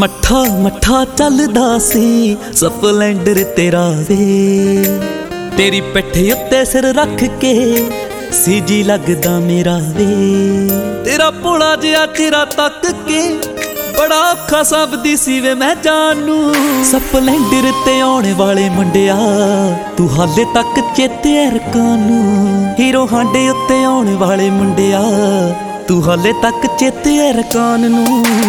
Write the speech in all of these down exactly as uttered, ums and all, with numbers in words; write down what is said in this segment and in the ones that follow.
मट्ठा मट्ठा चलदा सी स्पलेंडर तेरा वे, तेरी पिट्ठ उत्ते सिर रख के सीजी लगदा मेरा वे। तेरा भोला जिहा चेहरा तक के बड़ा औखा सबदी सी वे मैं जानू। स्पलेंडर ते आने वाले मुंडिया तू हाले तक चेते रकानू। हीरो हांडे उत्ते आने वाले मुंडिया तू हाले तक चेते रकान नू।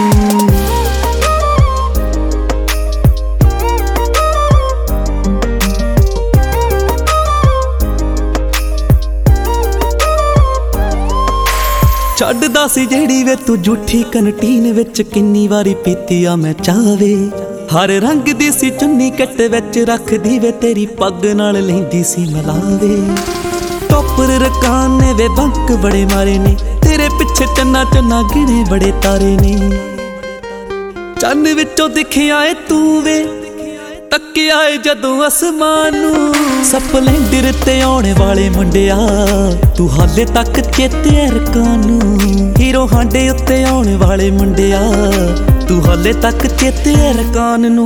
छड्डदा सी जेड़ी वे तू झूठी कंटीन विच किन्नी वारी पीती आ मैं चावे। हर रंग दी सी चुन्नी कट विच रखदी वे तेरी पग नाल लैंदी सी मलावे। टॉपर रकान ने वे बंक बड़े मारे ने तेरे पिछे चन्ना चन्ना गिणे बड़े तारे ने। चन्न विचों दिखिया ए तू वे तकिया ए जदों आसमान नू। स्पलेंडर ते आने वाले मुंडिया तू हाले तक चेते रकानू। हीरो हांडे उत्ते आने वाले मुंडिया तू हाले तक चेते रकान नू।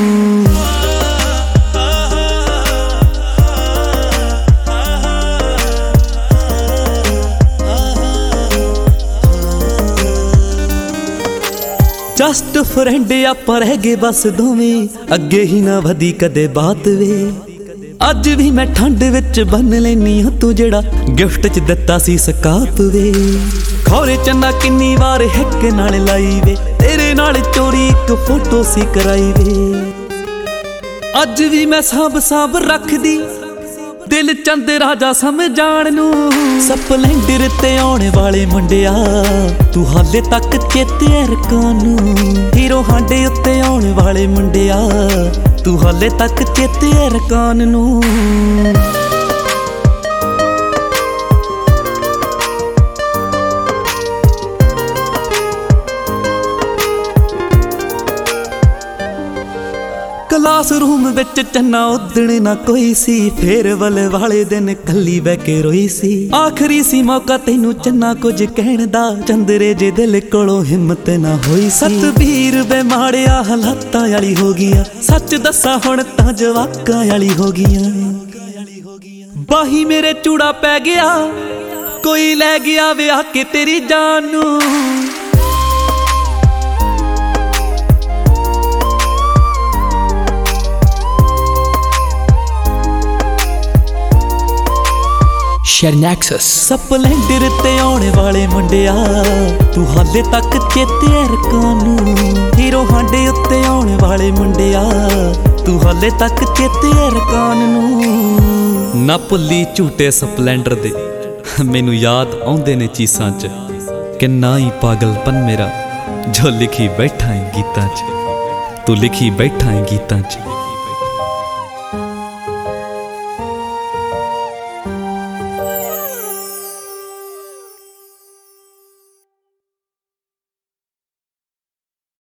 जस्ट फ्रेंड आपां रह गए बस दोवें, अगे ही ना वधी कदे बात वे। अज भी मैं ठंड विच बन लैनी हां तू जेड़ा गिफ्ट च दिता सी सकाप वे। खौरे चन्ना किन्नी वार हिक नाल लाई वे, तेरे नाल चोरी एक फोटो सी कराई वे। अज भी मैं सांभ सांभ रखदी दिल चंद राजा समझाण नू। स्पलेंडर ते आने वाले मुंडिया तू हाले तक चेते रकानू। हीरो हांडे उत्ते आने वाले मुंडिया तू हाले तक चेते रकान नू। क्लास रूम विच चन्ना उदण ना कोई सी, फेयरवेल वाले दिन कली बह के रोई सी। आखिरी सी मौका तैनू चन्ना कुछ कहण दा, चंदरे जे दिल कोलों हिम्मत ना होई सी। सतबीर वे माड़िया हालातां वाली हो गईयां, सच दसा हुण तां जवाकां वाली हो गईयां। बाही मेरे चूड़ा पै गया कोई लै गया विआह के तेरी जान नू। Nexus स्पलेंडर ते आने वाले मुंडिया तू हाले तक चेते रकानू। हीरो हांडे उत्ते आने वाले मुंडिया तू हाले तक चेते रकान नू। ना भुल्ली झूटे स्पलेंडर दे मैनू याद आउंदे ने चीसां च, किन्ना ही पागलपन मेरा जो लिखी बैठा है गीतां च। तू लिखी बैठा है गीतां च।